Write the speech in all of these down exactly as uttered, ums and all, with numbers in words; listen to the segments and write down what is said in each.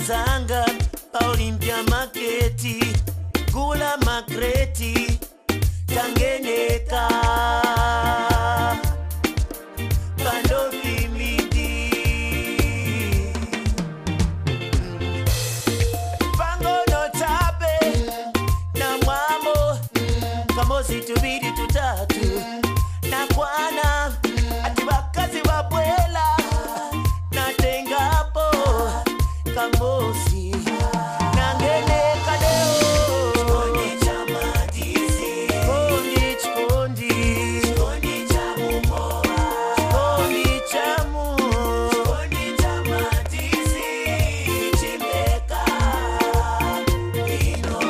Zanga Olympia Maketi Gula Makreti Tangeneka Kandofi Midi Pango no tabe Na mwamo Kamosi tubidi tutatu Na kwana Ati wakazi wabwela Na tengapo Kamosi Nangene kadeo Chikondi chamadizi Chikondi chikondi Chikondi chamumoa Chikondi chamu Chikondi chamadizi Chimeka Ino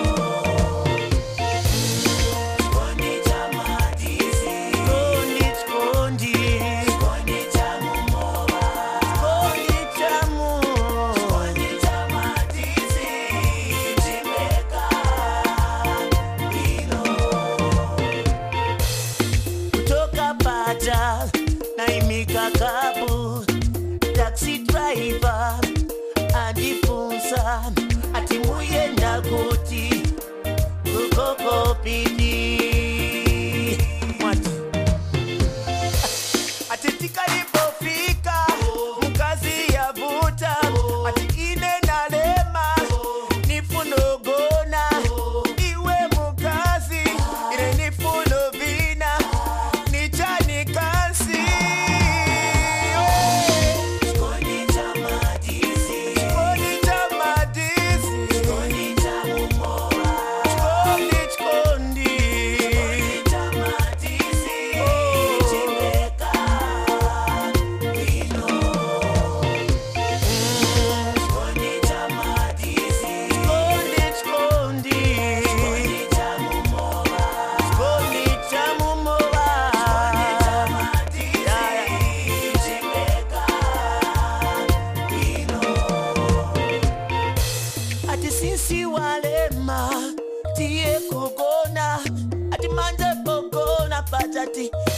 Chikondi chamadizi Chikondi chikondi Chikondi chamumoa Chikondi chamu Chikondi chamadizi Chimeka Ino Kutoka Paja Naimika Kabu Taxi driver Adifunsa Atimuye Nakuti Kukoko pidi Mwati Atitika lipofika Mkazi ya vuta Ati ine nalema Nifunogona Iwe mkazi Ine nifunovina Nichani kasi Chikondi chamadizi Chikondi chamadizi Chikondi chamumoa Chikondi chikondi Chikondi chamadizi Chimeka Ino Chikondi chamadizi Chikondi chikondi Chikondi chamumoa Chikondi chamumoa Chikondi chamadizi Chimeka Ino Ati sisi walema Tie kugona Ati manje pogona Pachati